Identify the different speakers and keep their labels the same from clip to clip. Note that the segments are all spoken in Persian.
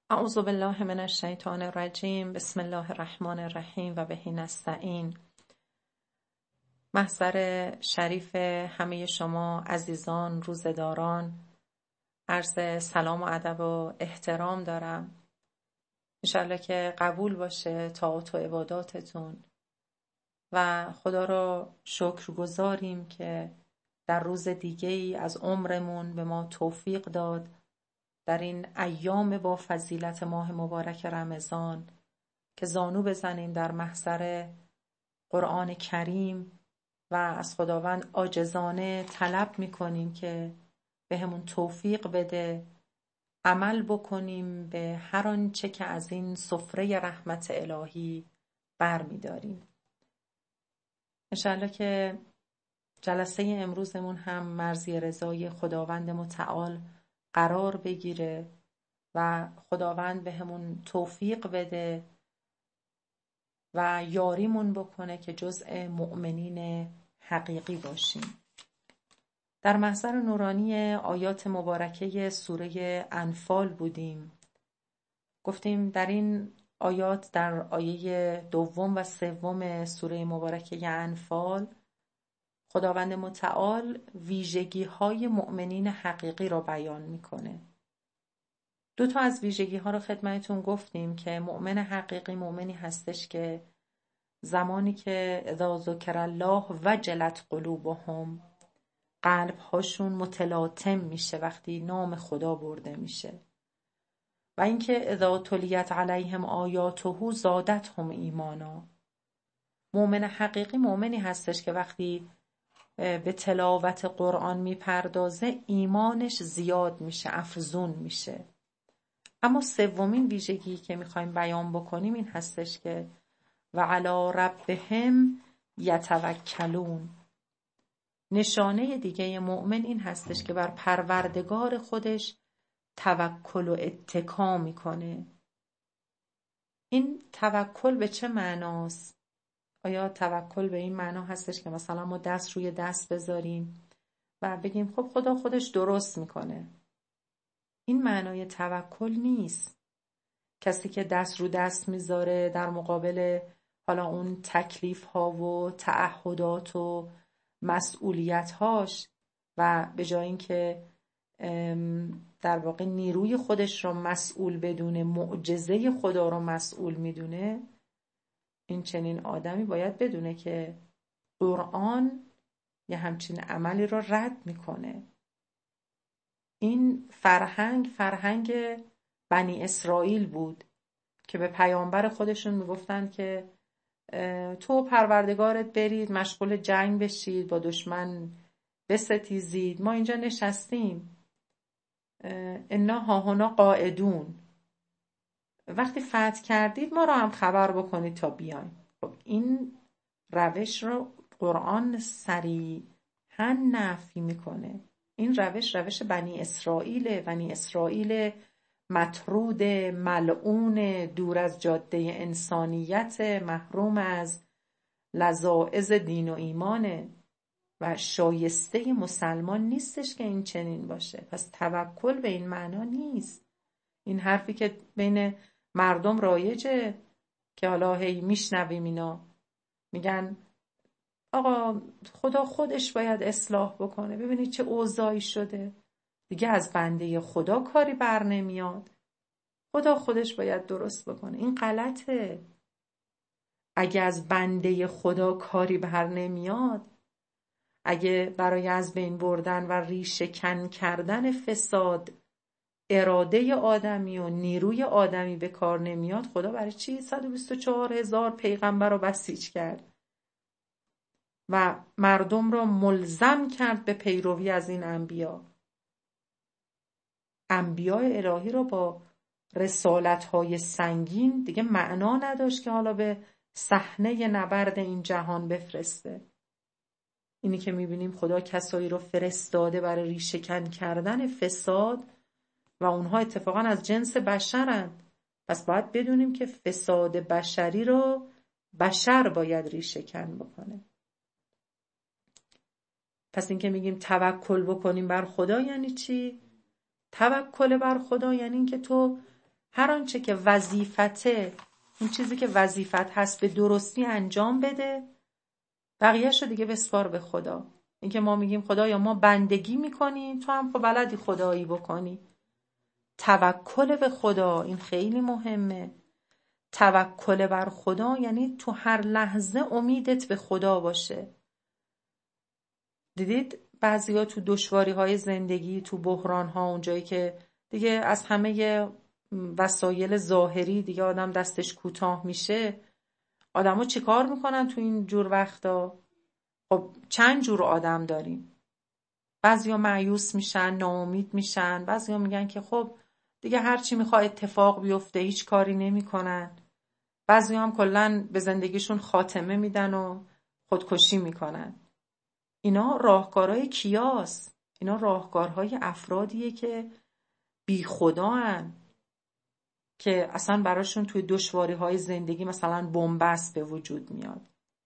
Speaker 1: اعوذ بالله من الشیطان الرجیم. بسم الله الرحمن الرحیم و بهی نستعین. محضر شریف همه شما عزیزان روزداران، عرض سلام و ادب و احترام دارم. انشالله که قبول باشه طاعات و عباداتتون و خدا را شکر گزاریم که در روز دیگه ای از عمرمون به ما توفیق داد در این ایام با فضیلت ماه مبارک رمضان که زانو بزنیم در محضر قرآن کریم و از خداوند عاجزانه طلب میکنیم که بهمون توفیق بده عمل بکنیم به هر آنچه که از این سفره رحمت الهی برمیداریم. انشالله که جلسه امروزمون هم مرضی رضای خداوند متعال قرار بگیره و خداوند بهمون توفیق بده و یاریمون بکنه که جزء مؤمنین حقیقی باشیم. در محضر نورانی آیات مبارکه سوره انفال بودیم. گفتیم در این آیات، در آیه 2 و 3 سوره مبارکه انفال، خداوند متعال ویژگی های مؤمنین حقیقی را بیان میکنه. 2 از ویژگی ها رو خدمتتون گفتیم که مؤمن حقیقی مؤمنی هستش که زمانی که اذا ذکر الله وجلت قلوبهم، قلب هاشون متلاطم میشه وقتی نام خدا برده میشه. و اینکه اذا تلیت علیهم آیاته زادتهم ایمانا، مؤمن حقیقی مؤمنی هستش که وقتی به تلاوت قرآن میپردازه ایمانش زیاد میشه، افزون میشه. اما 3 ویژگی که میخوایم بیان بکنیم این هستش که و علی ربهم یتوکلون. نشانه دیگه مؤمن این هستش که بر پروردگار خودش توکل و اتکا میکنه. این توکل به چه معناست؟ آیا توکل به این معنا هستش که مثلا ما دست روی دست بذاریم و بگیم خب خدا خودش درست میکنه؟ این معنای توکل نیست. کسی که دست رو دست میذاره در مقابل حالا اون تکلیف ها و تعهدات و مسئولیت هاش و به جای اینکه در واقع نیروی خودش رو مسئول بدونه، معجزه خدا رو مسئول میدونه، این چنین آدمی باید بدونه که قرآن یه همچین عملی رو رد میکنه. این فرهنگ بنی اسرائیل بود که به پیامبر خودشون میگفتن که تو پروردگارت برید مشغول جنگ بشید، با دشمن بستیزید، ما اینجا نشستیم، انا هاهنا قاعدون، وقتی فتح کردید ما رو هم خبر بکنید تا بیایم. خب این روش رو قرآن صریحاً نفی میکنه. این روش بنی اسرائیل مطرود، ملعون، دور از جاده انسانیت، محروم از لذائذ دین و ایمانه و شایسته مسلمان نیستش که این چنین باشه. پس توکل به این معنا نیست. این حرفی که بین مردم رایجه که حالا هی میشنویم اینا میگن آقا خدا خودش باید اصلاح بکنه، ببینید چه اوضاعی شده، دیگه از بنده خدا کاری بر نمیاد، خدا خودش باید درست بکنه. این غلطه. اگه از بنده خدا کاری بر نمیاد، اگه برای از بین بردن و ریشه کن کردن فساد اراده آدمی و نیروی آدمی به کار نمیاد، خدا برای چی 124,000 پیغمبر رو بسیج کرد و مردم را ملزم کرد به پیروی از این انبیا؟ انبیاء الهی را با رسالت‌های سنگین دیگه معنا نداشت که حالا به صحنه نبرد این جهان بفرسته. اینی که میبینیم خدا کسایی رو فرستاده برای ریشه‌کن کردن فساد و اونها اتفاقا از جنس بشرند. پس باید بدونیم که فساد بشری رو بشر باید ریشه‌کن بکنه. پس این که میگیم توکل بکنیم بر خدا یعنی چی؟ توکل بر خدا یعنی این که تو هر آنچه که وظیفته، اون چیزی که وظیفت هست به درستی انجام بده، بقیه‌شو دیگه بسپار به خدا. اینکه ما میگیم خدایا ما بندگی میکنیم، تو هم خب بلدی خدایی بکنی. توکل به خدا، این خیلی مهمه. توکل بر خدا یعنی تو هر لحظه امیدت به خدا باشه. دیدید بعضیا تو دشواری‌های زندگی، تو بحران‌ها، اونجایی که دیگه از همه وسایل ظاهری دیگه آدم دستش کوتاه میشه، آدم‌ها چیکار میکنن تو این جور وقتا؟ خب چند جور آدم داریم. بعضیا مایوس میشن، ناامید میشن، بعضیا میگن که خب دیگه هر چی میخواد اتفاق بیفته هیچ کاری نمیکنن. بعضیا هم کلاً به زندگیشون خاتمه میدن و خودکشی میکنن. اینا راهکارهای کیاست؟ اینا راهکارهای افرادیه که بی خدا هن، که اصلا براشون توی دشواری‌های زندگی مثلا بن‌بست به وجود میاد.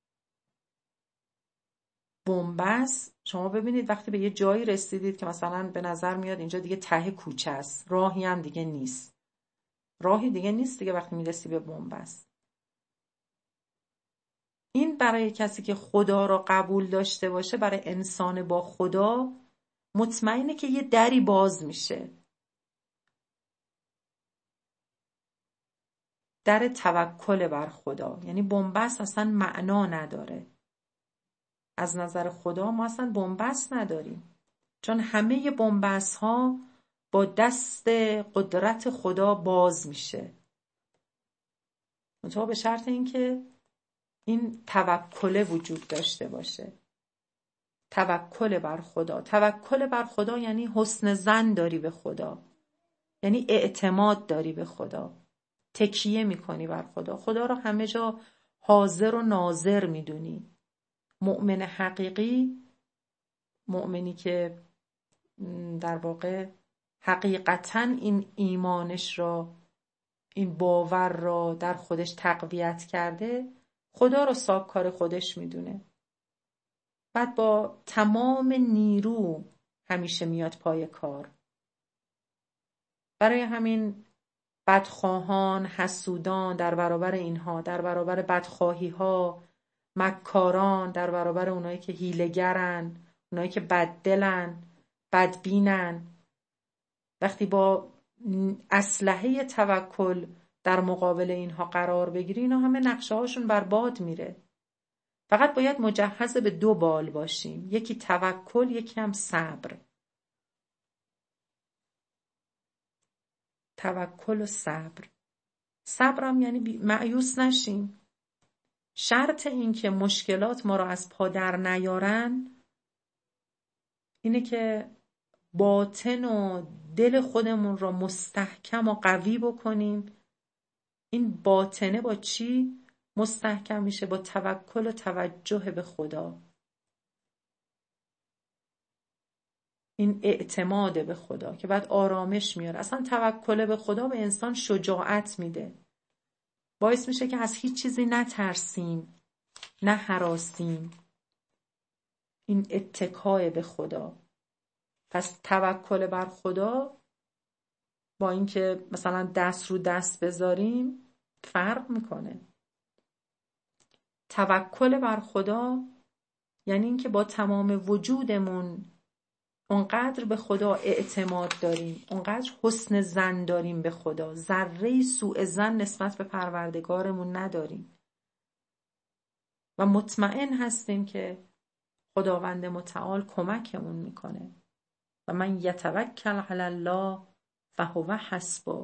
Speaker 1: بن‌بست، شما ببینید وقتی به یه جایی رسیدید که مثلا به نظر میاد اینجا دیگه ته کوچه است، راهی هم دیگه نیست. راهی دیگه نیست دیگه وقتی میرسی به بن‌بست. این برای کسی که خدا را قبول داشته باشه، برای انسان با خدا، مطمئنه که یه دری باز میشه. در توکل بر خدا. یعنی بن‌بست اصلا معنا نداره. از نظر خدا ما اصلا بن‌بست نداریم، چون همه بن‌بست ها با دست قدرت خدا باز میشه، منتها به شرط اینکه این توکل وجود داشته باشه. توکل بر خدا. توکل بر خدا یعنی حسن ظن داری به خدا، یعنی اعتماد داری به خدا، تکیه میکنی بر خدا، خدا رو همه جا حاضر و ناظر میدونی. مؤمن حقیقی، مؤمنی که در واقع حقیقتاً این ایمانش را، این باور را در خودش تقویت کرده، خدا رو ساکار خودش میدونه. بعد با تمام نیرو همیشه میاد پای کار. برای همین بدخواهان، حسودان در برابر اینها، در برابر بدخواهی ها، مکاران در برابر اونایی که حیله‌گرن، اونایی که بددلن، بدبینن، وقتی با اسلحه توکل در مقابل اینها قرار بگیری، اینا همه نقشه هاشون برباد میره. فقط باید مجهز به 2 بال باشیم، یکی توکل، یکی هم صبر. توکل و صبر. صبرم یعنی مایوس نشیم. شرط این که مشکلات ما را از پا در نیارن اینه که باطن و دل خودمون را مستحکم و قوی بکنیم. این باطنه با چی مستحکم میشه؟ با توکل و توجه به خدا. این اعتماد به خدا که بعد آرامش میاره. اصلا توکل به خدا به انسان شجاعت میده، باعث میشه که از هیچ چیزی نترسیم، نه هراسیم. این اتکای به خدا. پس توکل بر خدا با اینکه مثلا دست رو دست بذاریم فرق میکنه. توکل بر خدا یعنی اینکه با تمام وجودمون اونقدر به خدا اعتماد داریم، اونقدر حسن ظن داریم به خدا، ذره سوء ظن نسبت به پروردگارمون نداریم و مطمئن هستیم که خداوند متعال کمکمون میکنه. و من یتوکل علی الله فهو حسبه.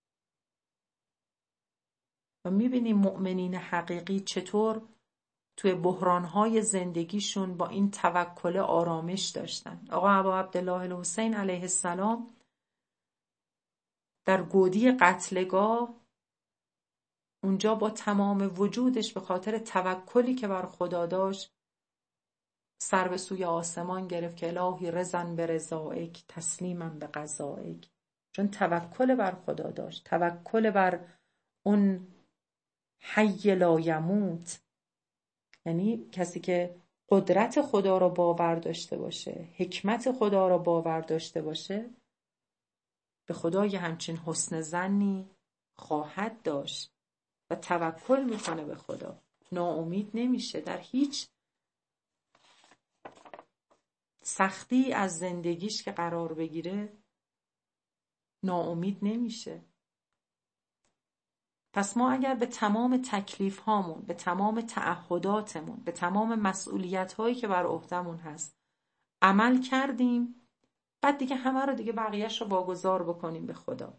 Speaker 1: و میبینیم مؤمنین حقیقی چطور توی بحرانهای زندگیشون با این توکل آرامش داشتن. آقا ابا عبدالله الحسین علیه السلام در گودی قتلگاه، اونجا با تمام وجودش به خاطر توکلی که بر خدا داشت سر به سوی آسمان گرفت که الهی رضا برضایک تسلیما بقضایک. چون توکل بر خدا داشت، توکل بر اون حی لا یموت. یعنی کسی که قدرت خدا را باور داشته باشه، حکمت خدا را باور داشته باشه، به خدا یه همچین حسن ظنی خواهد داشت و توکل میکنه به خدا، ناامید نمیشه، در هیچ سختی از زندگیش که قرار بگیره ناامید نمیشه. پس ما اگر به تمام تکلیف هامون، به تمام تعهداتمون، به تمام مسئولیت هایی که بر عهدمون هست عمل کردیم، بعد دیگه همه رو دیگه بقیهش رو واگذار بکنیم به خدا.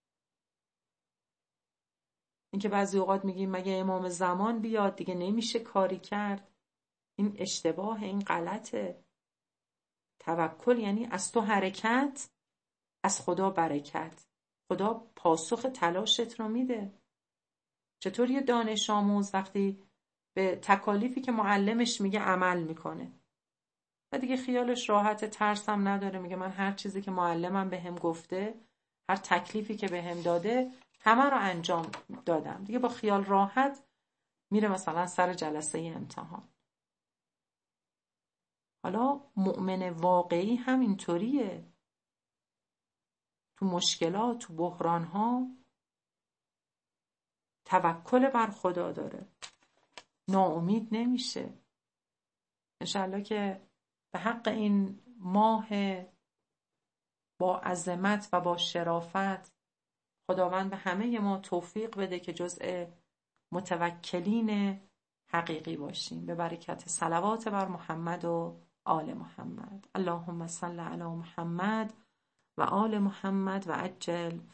Speaker 1: اینکه بعضی اوقات میگیم مگه امام زمان بیاد دیگه نمیشه کاری کرد، این اشتباه، این غلطه. توکل یعنی از تو حرکت، از خدا برکت. خدا پاسخ تلاشت رو میده. چطور یه دانش آموز وقتی به تکالیفی که معلمش میگه عمل میکنه و دیگه خیالش راحت، ترسم نداره، میگه من هر چیزی که معلمم بهم گفته، هر تکلیفی که بهم داده همه رو انجام دادم، دیگه با خیال راحت میره مثلا سر جلسه امتحان. حالا مؤمن واقعی هم اینطوریه، تو مشکلات، تو بحرانها توکل بر خدا داره، ناامید نمیشه. انشالله که به حق این ماه با عظمت و با شرافت خداوند به همه ما توفیق بده که جزء متوکلین حقیقی باشیم، به برکت صلوات بر محمد و آل محمد. اللهم صل علی محمد و آل محمد و عجل